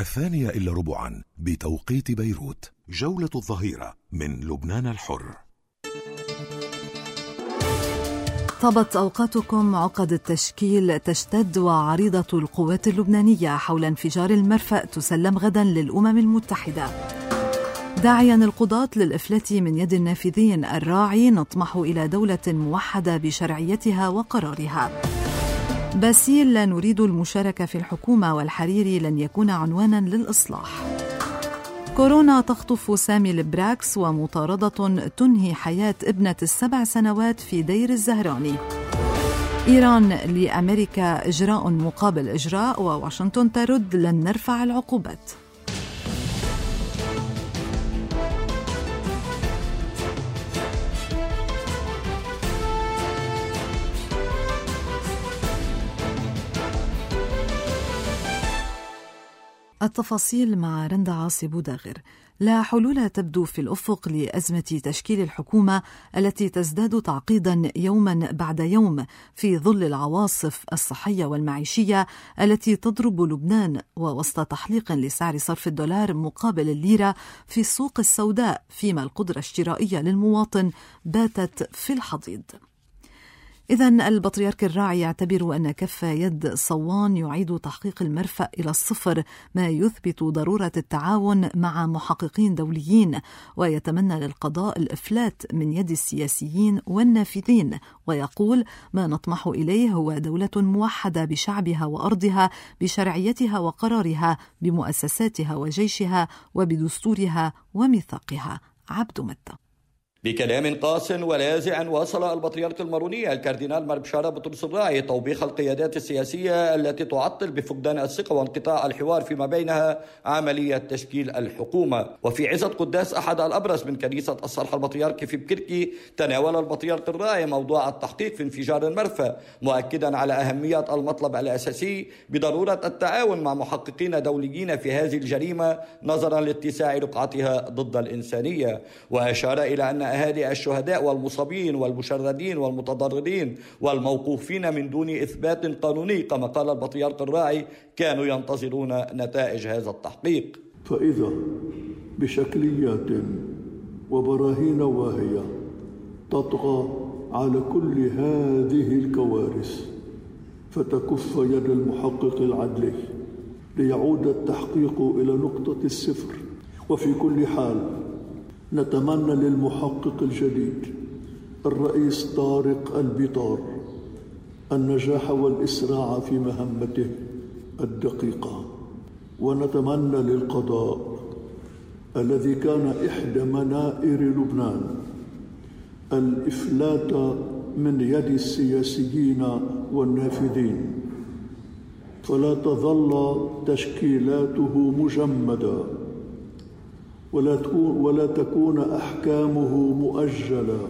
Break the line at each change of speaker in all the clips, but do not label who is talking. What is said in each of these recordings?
2:15 بتوقيت بيروت. جولة الظهيرة من لبنان الحر.
طابت أوقاتكم. عقد التشكيل تشتد وعريضة القوات اللبنانية حول انفجار المرفأ تسلم غدا للأمم المتحدة. داعيا القضاة للإفلات من يد النافذين. الراعي: نطمح إلى دولة موحدة بشرعيتها وقرارها. باسيل: لا نريد المشاركة في الحكومة. والحريري: لن يكون عنوانا للإصلاح. كورونا تخطف سامي البراكس ومطاردة تنهي حياة ابنة 7 سنوات في دير الزهراني. إيران لأمريكا إجراء مقابل إجراء، وواشنطن ترد: لن نرفع العقوبات. التفاصيل مع رندا عاصي بوداغر. لا حلول تبدو في الأفق لأزمة تشكيل الحكومة التي تزداد تعقيدا يوما بعد يوم في ظل العواصف الصحية والمعيشية التي تضرب لبنان، ووسط تحليق لسعر صرف الدولار مقابل الليرة في السوق السوداء، فيما القدرة الشرائية للمواطن باتت في الحضيض. إذن البطريرك الراعي يعتبر أن كف يد صوان يعيد تحقيق المرفأ إلى الصفر، ما يثبت ضرورة التعاون مع محققين دوليين، ويتمنى للقضاء الإفلات من يد السياسيين والنافذين، ويقول: ما نطمح إليه هو دولة موحدة بشعبها وأرضها بشرعيتها وقرارها بمؤسساتها وجيشها وبدستورها وميثاقها. عبد متى.
بكلام قاس ولاذع واصل البطريرك الماروني الكاردينال مربشارة بطرس الراعي توبيخ القيادات السياسية التي تعطل بفقدان الثقة وانقطاع الحوار فيما بينها عملية تشكيل الحكومة. وفي عزة قداس أحد الأبرز من كنيسة الصالح البطريركي في بكركي، تناول البطريرك الراعي موضوع التحقيق في انفجار المرفأ، مؤكدا على أهمية المطلب الأساسي بضرورة التعاون مع محققين دوليين في هذه الجريمة نظرا لاتساع رقعتها ضد الإنسانية. وأشار إلى أن أهالي الشهداء والمصابين والمشردين والمتضررين والموقوفين من دون إثبات قانوني كما قال البطريرك الراعي كانوا ينتظرون نتائج هذا التحقيق.
فإذا بشكليات وبراهين واهية تطغى على كل هذه الكوارث فتكف يد المحقق العدلي ليعود التحقيق إلى نقطة الصفر. وفي كل حال نتمنى للمحقق الجديد الرئيس طارق البطار النجاح والإسراع في مهمته الدقيقة، ونتمنى للقضاء الذي كان إحدى منائر لبنان الإفلات من يد السياسيين والنافذين، فلا تظل تشكيلاته مجمدة ولا تكون أحكامه مؤجلة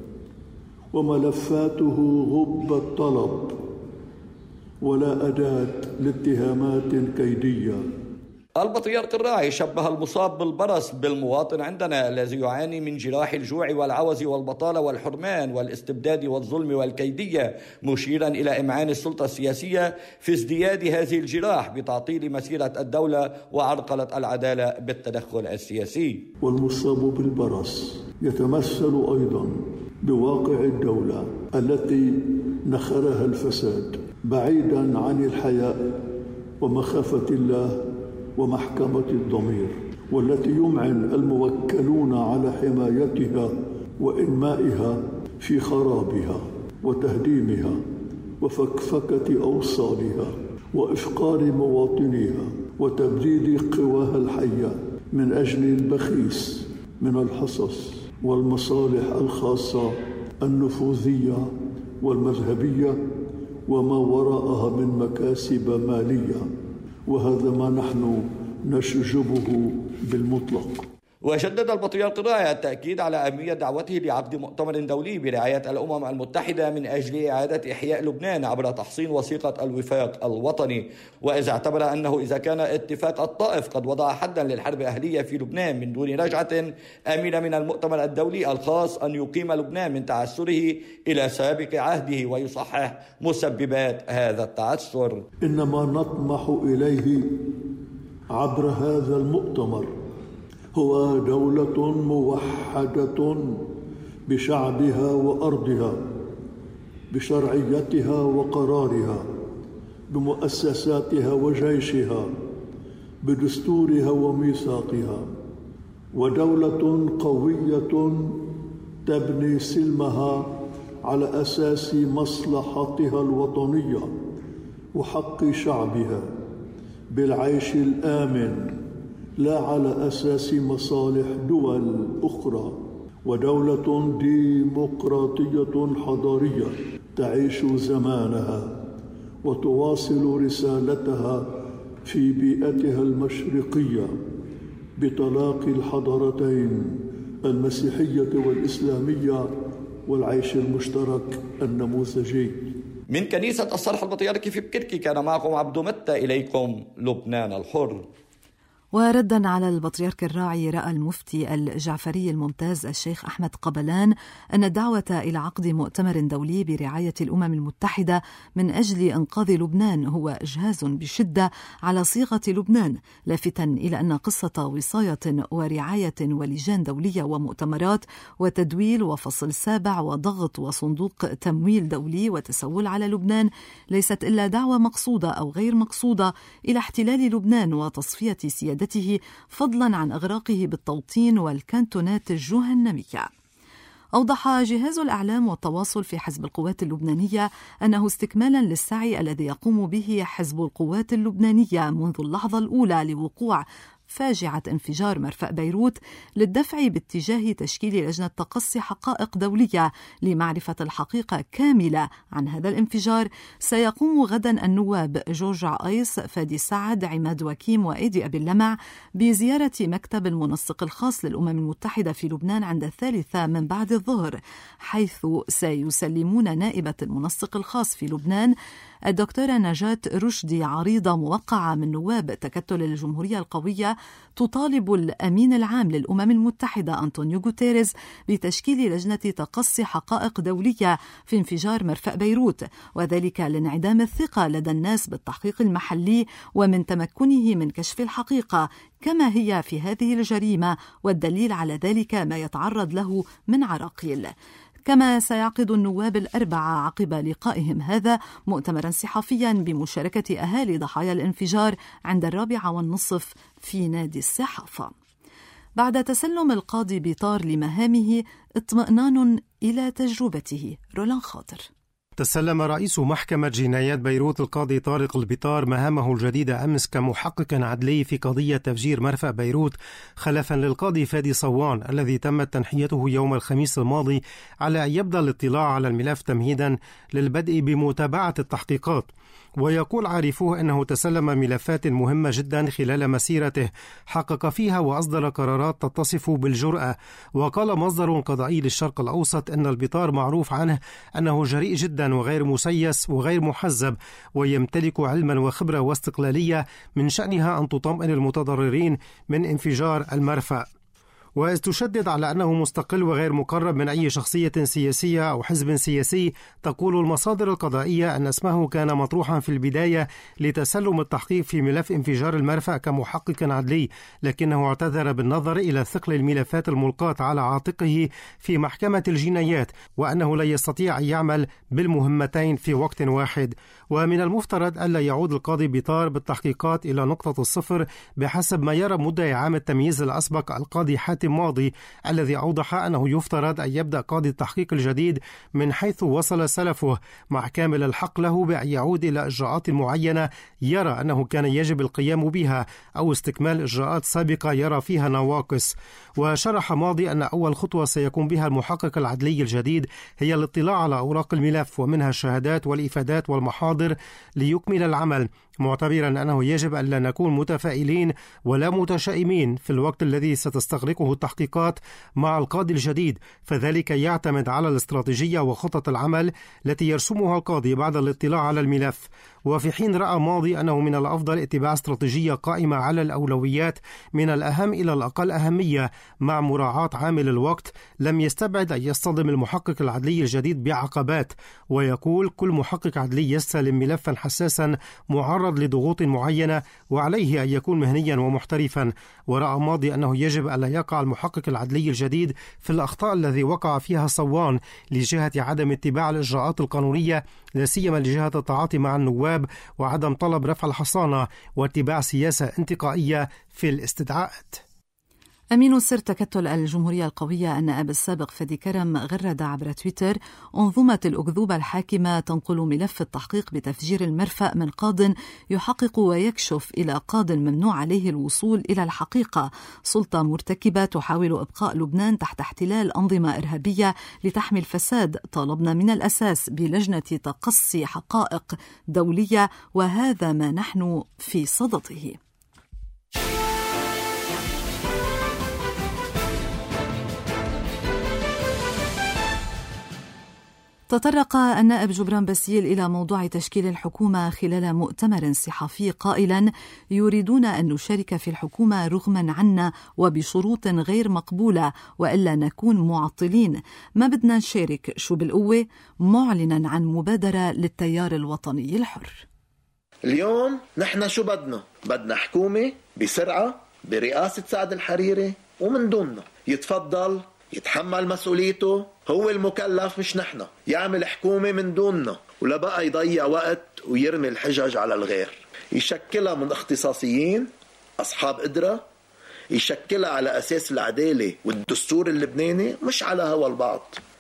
وملفاته غب الطلب ولا أداة لاتهامات كيدية.
البطريرك الراعي شبه المصاب بالبرص بالمواطن عندنا الذي يعاني من جراح الجوع والعوز والبطالة والحرمان والاستبداد والظلم والكيدية، مشيرا إلى إمعان السلطة السياسية في ازدياد هذه الجراح بتعطيل مسيرة الدولة وعرقلة العدالة بالتدخل السياسي.
والمصاب بالبرص يتمثل أيضا بواقع الدولة التي نخرها الفساد بعيدا عن الحياء ومخافة الله ومحكمة الضمير، والتي يمعن الموكلون على حمايتها وإنمائها في خرابها وتهديمها وفكفكة أوصالها وإفقار مواطنيها وتبديد قواها الحية من أجل البخيس من الحصص والمصالح الخاصة النفوذية والمذهبية وما وراءها من مكاسب مالية، وهذا ما نحن نشجبه بالمطلق.
وشدد البطريرك الراعي التأكيد على أهمية دعوته لعقد مؤتمر دولي برعاية الأمم المتحدة من أجل إعادة إحياء لبنان عبر تحصين وثيقة الوفاق الوطني، وإذا اعتبر أنه إذا كان اتفاق الطائف قد وضع حدا للحرب الأهلية في لبنان من دون رجعة، أمل من المؤتمر الدولي الخاص أن يقيم لبنان من تعثره إلى سابق عهده ويصحح مسببات هذا التعثر.
إنما نطمح إليه عبر هذا المؤتمر هو دولة موحدة بشعبها وأرضها، بشرعيتها وقرارها، بمؤسساتها وجيشها، بدستورها وميثاقها، ودولة قوية تبني سلمها على أساس مصلحتها الوطنية وحق شعبها بالعيش الآمن، لا على أساس مصالح دول أخرى، ودولة ديمقراطية حضارية تعيش زمانها وتواصل رسالتها في بيئتها المشرقية بتلاقي الحضارتين المسيحية والإسلامية والعيش المشترك النموذجي.
من كنيسة الصرح البطريركي في بكركي كان معكم عبدو متى، إليكم لبنان الحر.
وردا على البطريرك الراعي، رأى المفتي الجعفري الممتاز الشيخ أحمد قبلان أن الدعوة إلى عقد مؤتمر دولي برعاية الأمم المتحدة من أجل إنقاذ لبنان هو إجهاز بشدة على صيغة لبنان، لافتا إلى أن قصة وصاية ورعاية ولجان دولية ومؤتمرات وتدويل وفصل سابع وضغط وصندوق تمويل دولي وتسول على لبنان ليست إلا دعوة مقصودة أو غير مقصودة إلى احتلال لبنان وتصفية سيادته، فضلا عن إغراقه بالتوطين والكانتونات الجهنمية. أوضح جهاز الإعلام والتواصل في حزب القوات اللبنانية أنه استكمالا للسعي الذي يقوم به حزب القوات اللبنانية منذ اللحظة الأولى لوقوع فاجعة انفجار مرفأ بيروت للدفع باتجاه تشكيل لجنة تقصي حقائق دولية لمعرفة الحقيقة كاملة عن هذا الانفجار، سيقوم غدا النواب جورج عايس، فادي سعد، عماد وكيم وإيدي أبي اللمع بزيارة مكتب المنسق الخاص للأمم المتحدة في لبنان عند 3 من بعد الظهر، حيث سيسلمون نائبة المنسق الخاص في لبنان الدكتورة نجاة رشدي عريضة موقعة من نواب تكتل الجمهورية القوية تطالب الأمين العام للأمم المتحدة أنطونيو غوتيريز بتشكيل لجنة تقصي حقائق دولية في انفجار مرفأ بيروت، وذلك لانعدام الثقة لدى الناس بالتحقيق المحلي ومن تمكنه من كشف الحقيقة كما هي في هذه الجريمة، والدليل على ذلك ما يتعرض له من عراقيل. كما سيعقد النواب الأربعة عقب لقائهم هذا مؤتمرا صحفيا بمشاركة أهالي ضحايا الانفجار عند 4:30 في نادي الصحافة. بعد تسلم القاضي بيطار لمهامه اطمئنان إلى تجربته. رولان خاطر.
تسلم رئيس محكمة جنايات بيروت القاضي طارق البيطار مهامه الجديدة أمس كمحقق عدلي في قضية تفجير مرفأ بيروت، خلفا للقاضي فادي صوان الذي تمت تنحيته يوم الخميس الماضي على أن يبدأ الاطلاع على الملف تمهيدا للبدء بمتابعة التحقيقات. ويقول عارفوه أنه تسلم ملفات مهمة جدا خلال مسيرته حقق فيها وأصدر قرارات تتصف بالجرأة. وقال مصدر قضائي للشرق الأوسط أن البيطار معروف عنه أنه جريء جدا وغير مسيس وغير محزب، ويمتلك علما وخبرة واستقلالية من شأنها أن تطمئن المتضررين من انفجار المرفأ. وتشدد على أنه مستقل وغير مقرب من أي شخصية سياسية أو حزب سياسي. تقول المصادر القضائية أن اسمه كان مطروحا في البداية لتسلم التحقيق في ملف انفجار المرفأ كمحقق عدلي، لكنه اعتذر بالنظر إلى ثقل الملفات الملقاة على عاتقه في محكمة الجنايات، وأنه لا يستطيع أن يعمل بالمهمتين في وقت واحد. ومن المفترض ألا يعود القاضي بيطار بالتحقيقات إلى نقطة الصفر بحسب ما يرى مدعي عام التمييز الأسبق القاضي حاتم ماضي، الذي أوضح أنه يفترض أن يبدأ قاضي التحقيق الجديد من حيث وصل سلفه، مع كامل الحق له بأن يعود إلى إجراءات معينة يرى أنه كان يجب القيام بها أو استكمال إجراءات سابقة يرى فيها نواقص. وشرح ماضي أن أول خطوة سيكون بها المحقق العدلي الجديد هي الاطلاع على أوراق الملف ومنها الشهادات والإفادات والمحاضر ليكمل العمل، معتبرا أنه يجب أن لا نكون متفائلين ولا متشائمين في الوقت الذي ستستغرقه التحقيقات مع القاضي الجديد، فذلك يعتمد على الاستراتيجية وخطط العمل التي يرسمها القاضي بعد الاطلاع على الملف. وفي حين رأى ماضي أنه من الأفضل اتباع استراتيجية قائمة على الأولويات من الأهم إلى الأقل أهمية مع مراعاة عامل الوقت، لم يستبعد أن يصطدم المحقق العدلي الجديد بعقبات، ويقول كل محقق عدلي يستلم ملفا حساسا معرض لضغوط معينة وعليه أن يكون مهنيا ومحترفا. ورأى ماضي أنه يجب ألا يقع المحقق العدلي الجديد في الأخطاء الذي وقع فيها صوان لجهة عدم اتباع الإجراءات القانونية، لا سيما لجهة التعاطي مع النواب وعدم طلب رفع الحصانة واتباع سياسة انتقائية في الاستدعاءات.
أمين سر تكتل الجمهورية القوية النائب السابق فادي كرم غرد عبر تويتر: أنظمة الأكذوبة الحاكمة تنقل ملف التحقيق بتفجير المرفأ من قاض يحقق ويكشف إلى قاض ممنوع عليه الوصول إلى الحقيقة. سلطة مرتكبة تحاول إبقاء لبنان تحت احتلال أنظمة إرهابية لتحمي الفساد. طالبنا من الأساس بلجنة تقصي حقائق دولية، وهذا ما نحن في صدده. تطرق النائب جبران باسيل إلى موضوع تشكيل الحكومة خلال مؤتمر صحفي قائلا: يريدون أن نشارك في الحكومة رغما عنا وبشروط غير مقبولة، وإلا نكون معطلين. ما بدنا نشارك، شو بالقوة، معلنا عن مبادرة للتيار الوطني الحر.
اليوم نحن شو بدنا حكومة بسرعة برئاسة سعد الحريري، ومن دوننا يتفضل يتحمل مسؤوليته، هو المكلف مش نحن، يعمل حكومة من دوننا، ولا بقى يضيع وقت ويرمي الحجج على الغير. يشكلها من اختصاصيين أصحاب قدرة، يشكلها على أساس العدالة والدستور اللبناني، مش على هوى البعض.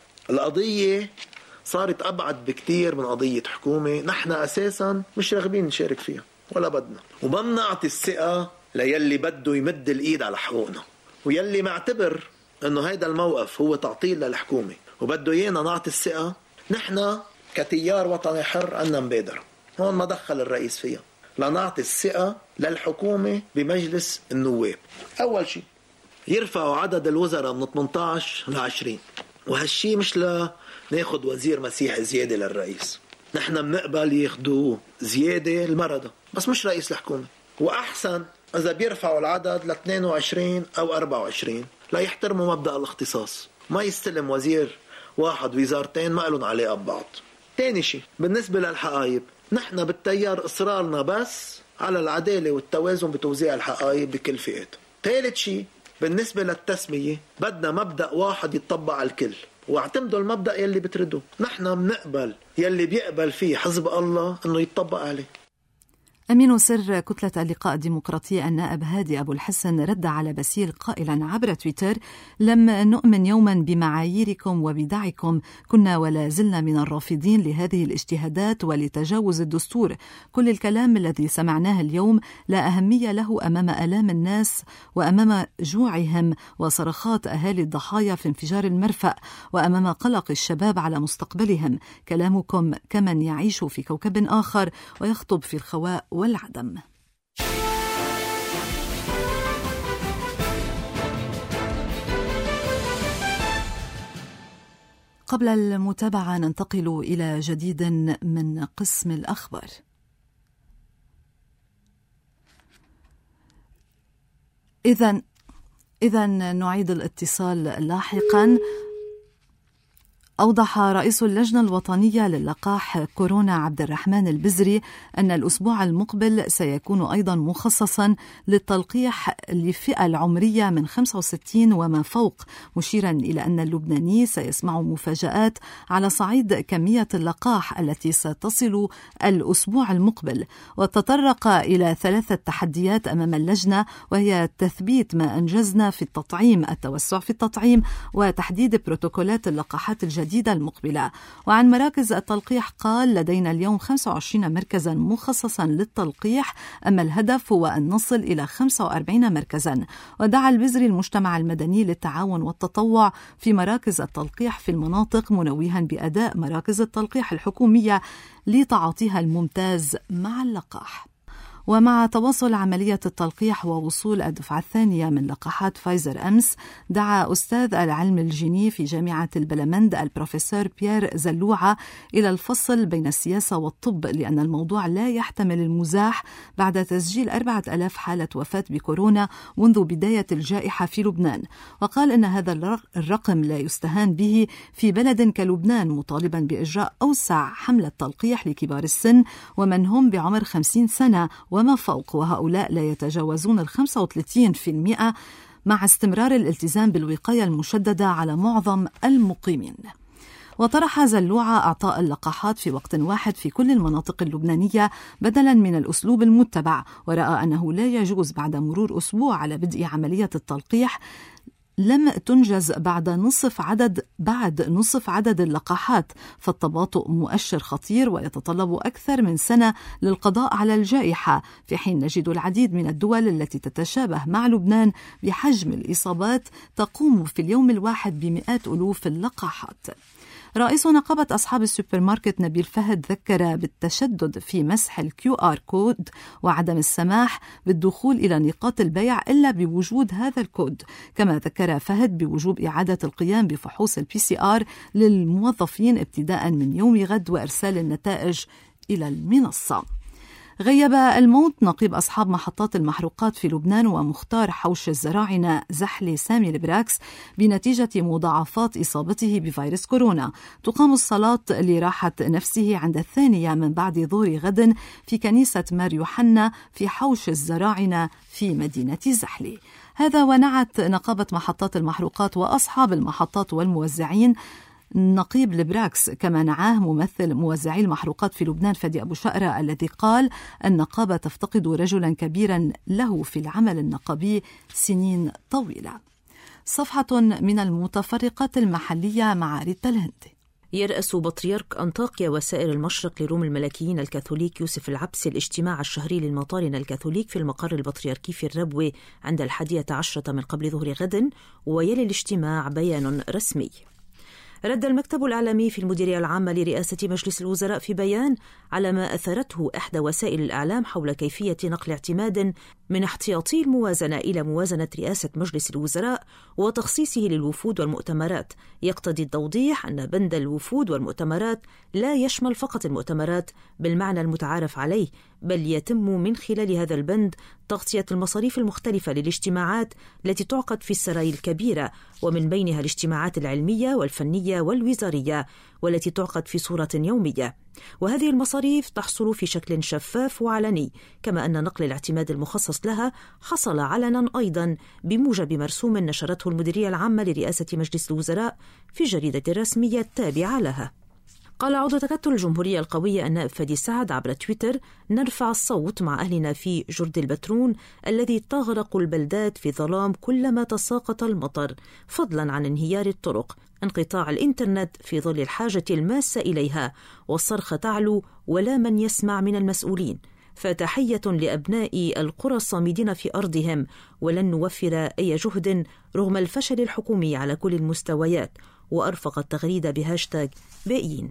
القضية صارت أبعد بكتير من قضية حكومة نحن أساسا مش راغبين نشارك فيها ولا بدنا، وما بنعطي الثقة ليلي بده يمد الإيد على حقوقنا، ويلي معتبر انه هيدا الموقف هو تعطيل للحكومة وبده ايانا نعطي الثقة. نحن كتيار وطني حر عنا مبادرة هون ما دخل الرئيس فيها، لنعطي الثقة للحكومة بمجلس النواب. اول شيء يرفعوا عدد الوزراء من 18 ل 20، وهالشي مش لناخد وزير مسيحي زيادة للرئيس، نحن بنقبل ياخدوه زيادة المردة بس مش رئيس الحكومة. واحسن اذا بيرفعوا العدد ل 22 او 24 لا يحترموا مبدأ الاختصاص، ما يستلم وزير واحد وزارتين ما لهم علاقة ببعض. تاني شيء بالنسبة للحقائب، نحن بالتيار إصرارنا بس على العدالة والتوازن بتوزيع الحقائب بكل فئات. ثالث شيء بالنسبة للتسمية، بدنا مبدأ واحد يتطبق على الكل، واعتمدوا المبدأ يلي بتردوه. نحن بنقبل يلي بيقبل فيه حزب الله انه يتطبق عليه.
أمين سر كتلة اللقاء الديمقراطية النائب هادي أبو الحسن رد على باسيل قائلا عبر تويتر: لم نؤمن يوما بمعاييركم وبدعكم، كنا ولا زلنا من الرافضين لهذه الاجتهادات ولتجاوز الدستور. كل الكلام الذي سمعناه اليوم لا أهمية له أمام آلام الناس وأمام جوعهم وصرخات أهالي الضحايا في انفجار المرفأ وأمام قلق الشباب على مستقبلهم. كلامكم كمن يعيش في كوكب آخر ويخطب في الخواء والعدم. قبل المتابعة ننتقل إلى جديد من قسم الأخبار. إذن نعيد الاتصال لاحقا. أوضح رئيس اللجنة الوطنية للقاح كورونا عبد الرحمن البزري أن الأسبوع المقبل سيكون أيضا مخصصا للتلقيح للفئة العمرية من 65 وما فوق، مشيرا إلى أن اللبناني سيسمع مفاجآت على صعيد كمية اللقاح التي ستصل الأسبوع المقبل. وتطرق إلى 3 تحديات أمام اللجنة، وهي تثبيت ما أنجزنا في التطعيم، التوسع في التطعيم، وتحديد بروتوكولات اللقاحات الجديدة المقبلة. وعن مراكز التلقيح قال: لدينا اليوم 25 مركزا مخصصا للتلقيح، أما الهدف هو أن نصل إلى 45 مركزا. ودعا البزري المجتمع المدني للتعاون والتطوع في مراكز التلقيح في المناطق، منوها بأداء مراكز التلقيح الحكومية لتعاطيها الممتاز مع اللقاح. ومع تواصل عملية التلقيح ووصول الدفعة الثانية من لقاحات فايزر أمس، دعا أستاذ العلم الجيني في جامعة البلمند البروفيسور بيير زلوعة إلى الفصل بين السياسة والطب، لأن الموضوع لا يحتمل المزاح بعد تسجيل 4000 حالة وفاة بكورونا منذ بداية الجائحة في لبنان. وقال إن هذا الرقم لا يستهان به في بلد كلبنان، مطالبا بإجراء أوسع حملة تلقيح لكبار السن ومن هم بعمر 50 سنة وما فوق، وهؤلاء لا يتجاوزون 35%، مع استمرار الالتزام بالوقاية المشددة على معظم المقيمين. وطرح زلوعة أعطاء اللقاحات في وقت واحد في كل المناطق اللبنانية بدلا من الأسلوب المتبع، ورأى أنه لا يجوز بعد مرور أسبوع على بدء عملية التلقيح لم تنجز بعد نصف عدد اللقاحات، فالتباطؤ مؤشر خطير ويتطلب أكثر من سنة للقضاء على الجائحة، في حين نجد العديد من الدول التي تتشابه مع لبنان بحجم الإصابات تقوم في اليوم الواحد بمئات ألوف اللقاحات. رئيس نقابة أصحاب السوبر ماركت نبيل فهد ذكر بالتشدد في مسح الQR كود وعدم السماح بالدخول إلى نقاط البيع إلا بوجود هذا الكود. كما ذكر فهد بوجوب إعادة القيام بفحوص PCR للموظفين ابتداء من يوم غد وإرسال النتائج إلى المنصة. غيب الموت نقيب أصحاب محطات المحروقات في لبنان ومختار حوش الزراعنة زحلي سامي البراكس بنتيجة مضاعفات إصابته بفيروس كورونا. تقام الصلاة لراحة نفسه عند 2 من بعد ظهر غد في كنيسة مار يوحنا في حوش الزراعنة في مدينة زحلي. هذا ونعت نقابة محطات المحروقات وأصحاب المحطات والموزعين نقيب البراكس، كما نعاه ممثل موزعي المحروقات في لبنان فادي أبو شقرة الذي قال النقابة تفتقد رجلا كبيرا له في العمل النقابي سنين طويلة. صفحة من المتفرقات المحلية مع ريتا الهندي.
يرأس بطريرك أنطاكيا وسائر المشرق لروم الملكيين الكاثوليك يوسف العبسي الاجتماع الشهري للمطارنة الكاثوليك في المقر البطريركي في الربوة عند 11 من قبل ظهر غد، ويلي الاجتماع بيان رسمي. رد المكتب الإعلامي في المديرية العامة لرئاسة مجلس الوزراء في بيان على ما أثرته إحدى وسائل الإعلام حول كيفية نقل اعتماد من احتياطي الموازنة إلى موازنة رئاسة مجلس الوزراء وتخصيصه للوفود والمؤتمرات، يقتضي التوضيح أن بند الوفود والمؤتمرات لا يشمل فقط المؤتمرات بالمعنى المتعارف عليه، بل يتم من خلال هذا البند تغطية المصاريف المختلفة للاجتماعات التي تعقد في السراي الكبيرة، ومن بينها الاجتماعات العلمية والفنية والوزارية والتي تعقد في صورة يومية، وهذه المصاريف تحصل في شكل شفاف وعلني، كما أن نقل الاعتماد المخصص لها حصل علنا أيضا بموجب مرسوم نشرته المديرية العامة لرئاسة مجلس الوزراء في جريدة الرسمية التابعة لها. قال عضو تكتل الجمهورية القوية النائب فادي سعد عبر تويتر: نرفع الصوت مع أهلنا في جرد البترون الذي تغرق البلدات في ظلام كلما تساقط المطر، فضلا عن انهيار الطرق، انقطاع الإنترنت في ظل الحاجة الماسة إليها، والصرخة تعلو ولا من يسمع من المسؤولين، فتحية لأبناء القرى الصامدين في أرضهم، ولن نوفر أي جهد رغم الفشل الحكومي على كل المستويات. وأرفق التغريدة بهاشتاج بائين.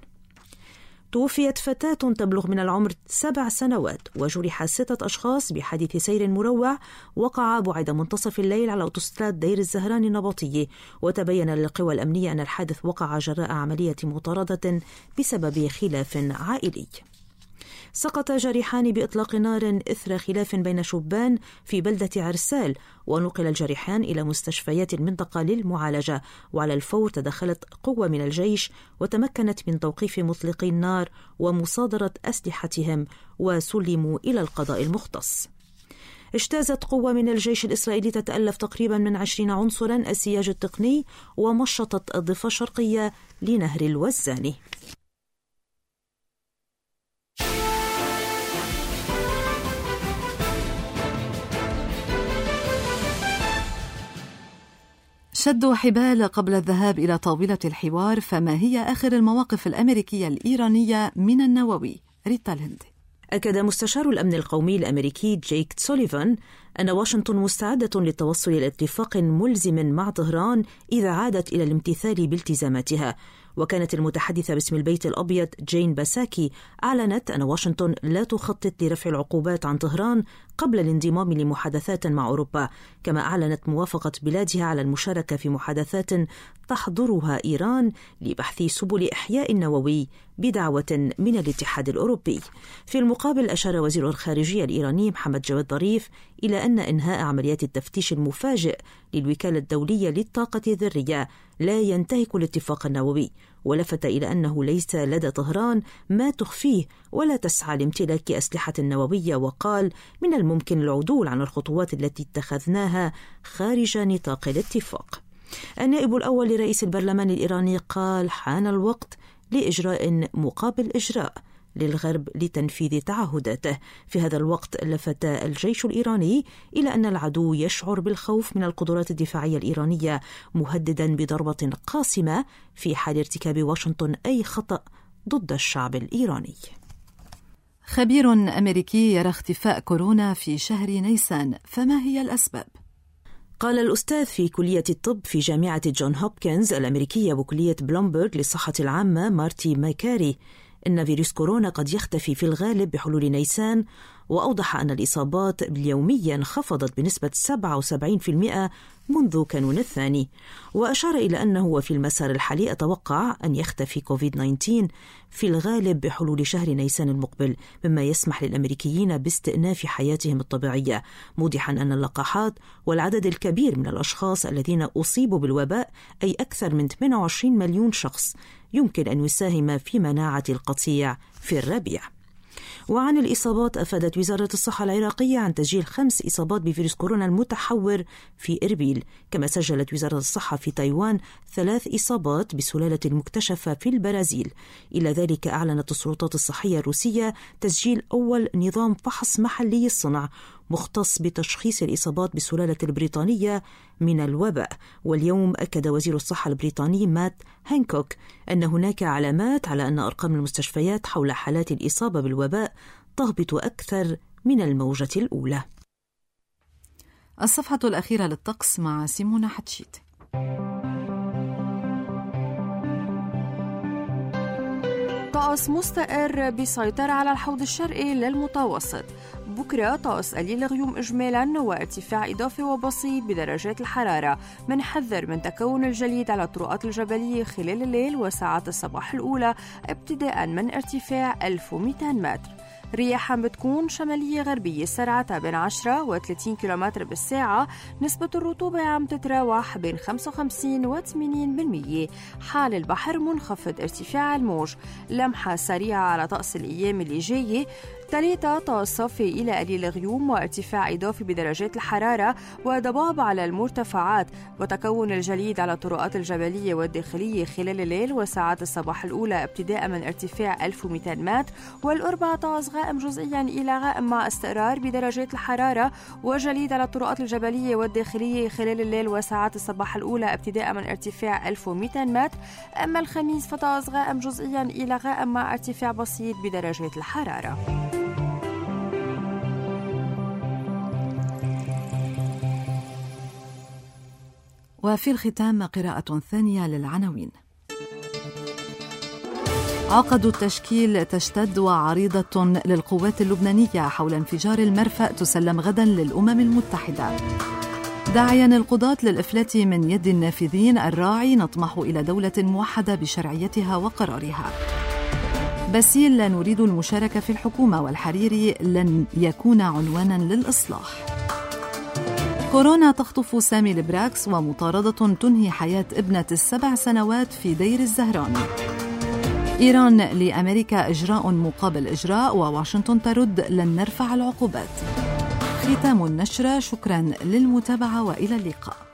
توفيت فتاة تبلغ من العمر 7 سنوات وجرح 6 أشخاص بحادث سير مروع وقع بعد منتصف الليل على أوتوستراد دير الزهران النبطي، وتبين للقوى الأمنية أن الحادث وقع جراء عملية مطاردة بسبب خلاف عائلي. سقط جريحان بإطلاق نار إثر خلاف بين شبان في بلدة عرسال، ونقل الجريحان إلى مستشفيات المنطقة للمعالجة، وعلى الفور تدخلت قوة من الجيش وتمكنت من توقيف مطلقي النار ومصادرة أسلحتهم، وسلموا إلى القضاء المختص. اجتازت قوة من الجيش الإسرائيلي تتألف تقريبا من 20 عنصرا السياج التقني ومشطت الضفة الشرقية لنهر الوزاني.
شدوا حبال قبل الذهاب إلى طاولة الحوار، فما هي آخر المواقف الأمريكية الإيرانية من النووي؟ ريتا الهندي.
أكد مستشار الأمن القومي الأمريكي جيك سوليفان أن واشنطن مستعدة للتوصل إلى اتفاق ملزم مع طهران إذا عادت إلى الامتثال بالتزاماتها، وكانت المتحدثة باسم البيت الأبيض جين باساكي أعلنت أن واشنطن لا تخطط لرفع العقوبات عن طهران قبل الانضمام لمحادثات مع أوروبا، كما أعلنت موافقة بلادها على المشاركة في محادثات تحضرها إيران لبحث سبل إحياء النووي بدعوة من الاتحاد الأوروبي. في المقابل أشار وزير الخارجية الإيراني محمد جواد ظريف إلى أن إنهاء عمليات التفتيش المفاجئ للوكالة الدولية للطاقة الذرية لا ينتهك الاتفاق النووي، ولفت إلى أنه ليس لدى طهران ما تخفيه ولا تسعى لامتلاك أسلحة نووية، وقال من الممكن العدول عن الخطوات التي اتخذناها خارج نطاق الاتفاق. النائب الأول لرئيس البرلمان الإيراني قال حان الوقت لإجراء مقابل إجراء للغرب لتنفيذ تعهداته. في هذا الوقت لفت الجيش الإيراني إلى أن العدو يشعر بالخوف من القدرات الدفاعية الإيرانية، مهددا بضربة قاصمة في حال ارتكاب واشنطن أي خطأ ضد الشعب الإيراني.
خبير أمريكي يرى اختفاء كورونا في شهر نيسان، فما هي الأسباب؟
قال الأستاذ في كلية الطب في جامعة جون هوبكنز الأمريكية وكلية بلومبرغ للصحة العامة مارتي ماكاري إن فيروس كورونا قد يختفي في الغالب بحلول نيسان، وأوضح أن الإصابات اليومية انخفضت بنسبة 77% منذ كانون الثاني، وأشار إلى أنه وفي المسار الحالي أتوقع أن يختفي كوفيد-19 في الغالب بحلول شهر نيسان المقبل، مما يسمح للأمريكيين باستئناف حياتهم الطبيعية، موضحا أن اللقاحات والعدد الكبير من الأشخاص الذين أصيبوا بالوباء أي أكثر من 28 مليون شخص يمكن أن يساهم في مناعة القطيع في الربيع. وعن الإصابات أفادت وزارة الصحة العراقية عن تسجيل 5 إصابات بفيروس كورونا المتحور في إربيل، كما سجلت وزارة الصحة في تايوان 3 إصابات بسلالة مكتشفة في البرازيل. إلى ذلك أعلنت السلطات الصحية الروسية تسجيل أول نظام فحص محلي الصنع مختص بتشخيص الإصابات بالسلالة البريطانية من الوباء. واليوم أكد وزير الصحة البريطاني مات هانكوك أن هناك علامات على أن أرقام المستشفيات حول حالات الإصابة بالوباء تهبط أكثر من الموجة الأولى.
الصفحة الأخيرة للطقس مع سيمونا حتشيت. طقس مستقر بيسيطر على الحوض الشرقي للمتوسط. بكرة طقس قليل غيوم إجمالاً وارتفاع إضافي وبسيط بدرجات الحرارة. منحذر من تكون الجليد على الطرقات الجبلية خلال الليل وساعات الصباح الأولى ابتداءً من ارتفاع 1200 متر. رياح بتكون شمالية غربية سرعتها بين 10 و 30 كيلومتر بالساعة. نسبة الرطوبة عم تتراوح بين 55 و 80%. حال البحر منخفض ارتفاع الموج. لمحة سريعة على طقس الأيام اللي جاية. 3 طقس صافي إلى قليل غيوم وارتفاع إضافي بدرجات الحرارة وضباب على المرتفعات وتكون الجليد على الطرقات الجبلية والداخلية خلال الليل وساعات الصباح الأولى ابتداء من ارتفاع 1200 متر. والأربع طقس غائم جزئيا إلى غائم مع استقرار بدرجات الحرارة وجليد على الطرقات الجبلية والداخلية خلال الليل وساعات الصباح الأولى ابتداء من ارتفاع 1200 متر. أما الخميس فطقس غائم جزئيا إلى غائم مع ارتفاع بسيط بدرجات الحرارة. وفي الختام قراءة ثانية للعناوين. عقد التشكيل تشتد وعريضة للقوات اللبنانية حول انفجار المرفأ تسلم غدا للأمم المتحدة. داعيا القضاة للإفلات من يد النافذين الراعي نطمح إلى دولة موحدة بشرعيتها وقرارها. باسيل لا نريد المشاركة في الحكومة والحريري لن يكون عنوانا للإصلاح. كورونا تخطف سامي البراكس ومطاردة تنهي حياة ابنة ال7 سنوات في دير الزهراني. إيران لأمريكا إجراء مقابل إجراء وواشنطن ترد لن نرفع العقوبات. ختام النشرة. شكرا للمتابعة وإلى اللقاء.